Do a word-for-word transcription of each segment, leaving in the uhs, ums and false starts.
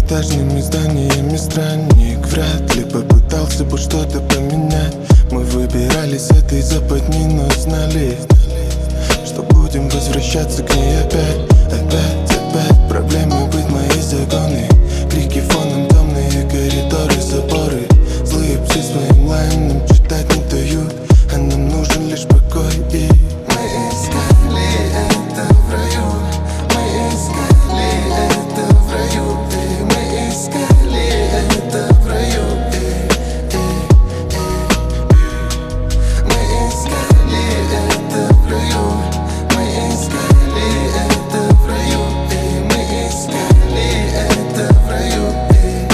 многоэтажными зданиями странник вряд ли попытался бы что-то поменять. Мы выбирались с этой западни, но знали, что будем возвращаться к ней опять. Опять, опять проблемы быть мои загоны. Крики фоном, темные коридоры, заборы. Злые псы своим лайном читать не дают, а нам нужен лишь покой. И мы искали это в раю, мы искали это в раю, и мы искали это в раю, и, и, и, и. Мы искали это в раю, мы искали это в раю, и мы искали это в раю, и,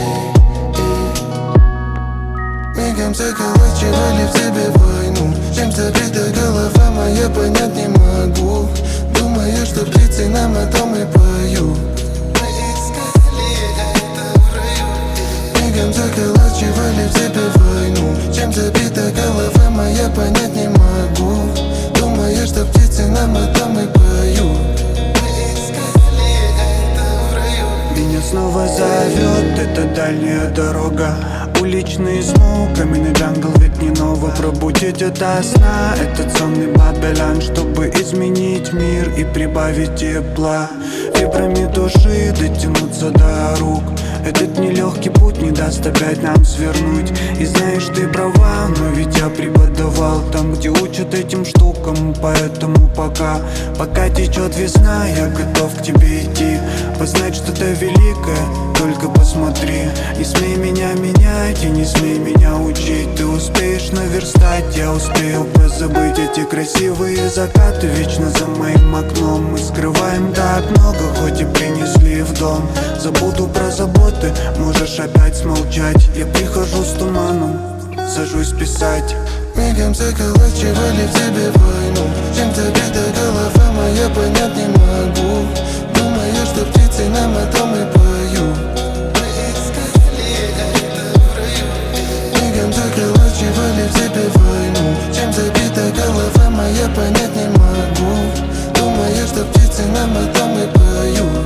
и, и. Мигом заколачивали в себе войну. Чем забита голова моя, понять не могу. Думаю, что птицы нам о том и поют. Мы искали это в раю. Мигом заколачивали в себе войну. Чем забита голова моя, понять не могу. Думаю, что птицы нам о том и поют. Мы искали это в раю. Меня снова зовет эта дальняя дорога. Уличный звук, каменный джангл, ведь не ново. Пробудить ото сна этот сонный Бабелян, чтобы изменить мир и прибавить тепла. Вибрами души дотянуться до рук. Этот нелегкий путь не даст опять нам свернуть. И знаешь, ты права, но ведь я преподавал там, где учат этим штукам. Поэтому пока, пока течет весна, я готов к тебе идти. Познать что-то великое, только посмотри. Не смей меня менять и не смей меня учить. Ты успеешь наверстать, я успею позабыть эти красивые закаты вечно за моим окном. Мы скрываем так много, хоть и принесли в дом. Забуду про заботы, можешь опять смолчать. Я прихожу с туманом, сажусь писать. Мигом заколачивали в себе войну. Чем забита голова моя, понять не могу. Думаю, что птицы нам о том и поют. Мы искали это в раю. Мигом заколачивали в себе войну. Чем забита голова моя, понять не могу. Думаю, что птицы нам о том и поют.